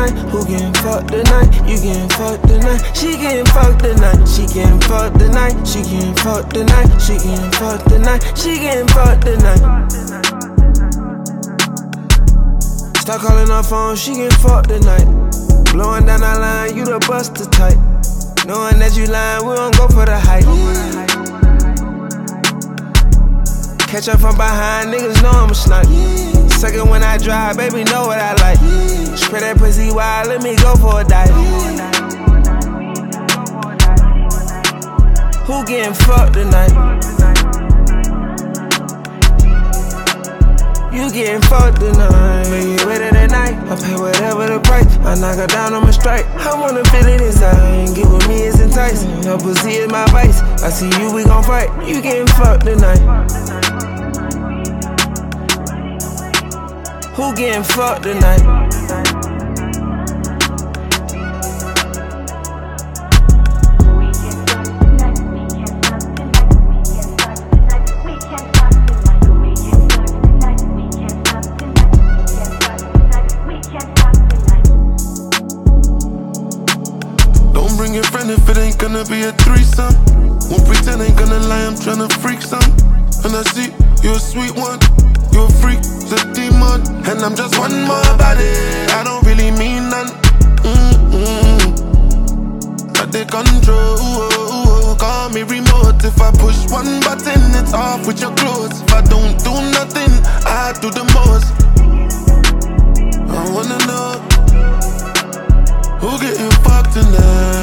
tonight? Who getting fucked tonight? You getting fucked tonight? She getting fucked tonight. She getting fucked tonight. She getting fucked tonight. She getting fucked tonight. She getting fucked tonight. Start calling her phone, she getting fucked tonight. Blowing down our line, you the buster type. Knowing that you lying, we don't go for the hype. Catch up from behind, niggas know I'm a snipe. Second when I drive, baby know what I like. Spread that pussy wide, let me go for a dive. Who getting fucked tonight? You getting fucked tonight. Make it ready tonight. I pay whatever the price. I knock her down on my strike. I wanna feel it inside. Get with me, it's enticing. Your pussy is my vice. I see you, we gon' fight. You getting fucked tonight. Who getting fucked tonight? Don't bring your friend if it ain't gonna be a threesome. Won't pretend, ain't gonna lie, I'm tryna freak some. And I see you're a sweet one. You're a freak, the demon. And I'm just one more body. I don't really mean none. But they control. Call me remote. If I push one button, it's off with your clothes. If I don't do nothing, I do the most. I wanna know who getting fucked tonight.